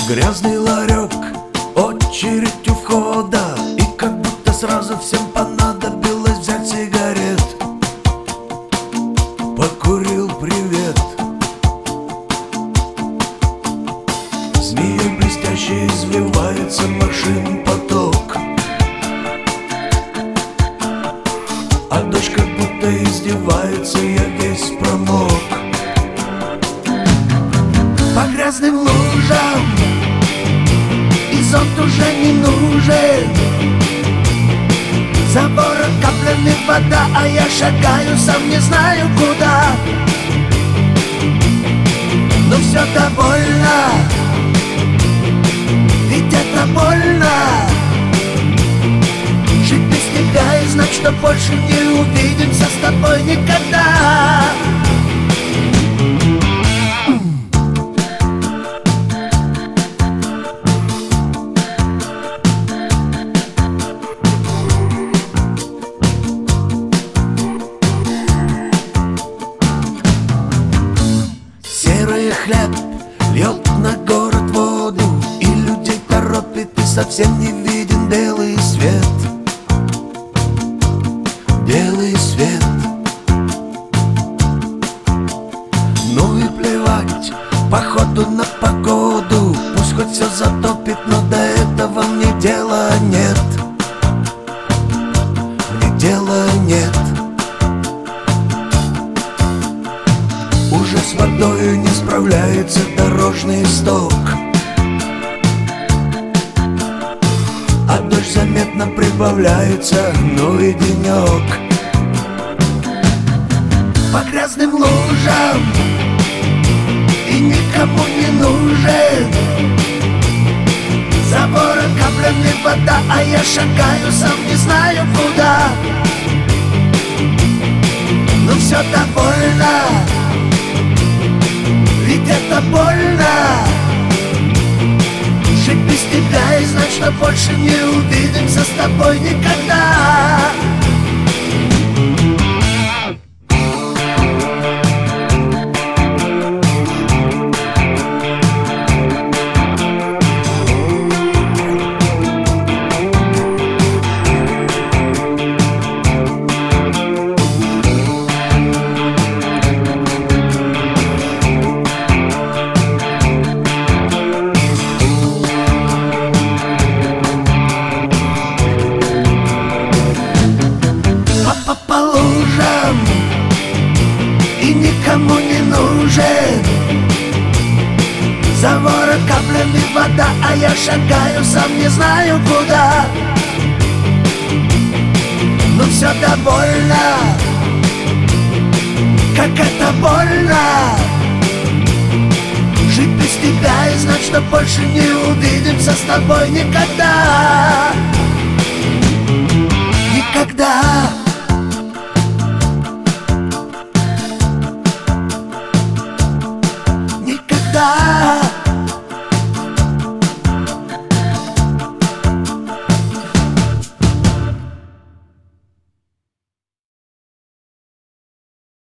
Грязный ларек, очередь у входа, и как будто сразу всем понадобилось взять сигарет. Покурил, привет. Змеей блестящей извивается машин поток, а дождь как будто издевается, я весь промок. По грязным лужам и зонт уже не нужен. За ворот каплями вода, а я шагаю, сам не знаю куда. Но все довольно, ведь это больно. Жить без тебя и знать, что больше не увидимся с тобой никогда. Серый хлеб льет на город воду, и людей торопит, и совсем не виден белый свет. Белый свет. Ну и плевать, походу на погоду, пусть хоть все затопит, но до этого мне дела нет. Мне дела нет. Уже с водою не справляется дорожный сток, а дождь заметно прибавляется, ну и денек. По грязным лужам и никому не нужен. За ворот каплями вода, а я шагаю, сам не знаю куда. Но все довольно, ведь это больно. Жить без тебя и знать, что больше не увидимся с тобой никогда. И никому не нужен. За ворот каплями вода, а я шагаю, сам не знаю куда. Но все довольно, как это больно. Жить без тебя и знать, что больше не увидимся с тобой никогда. Никогда.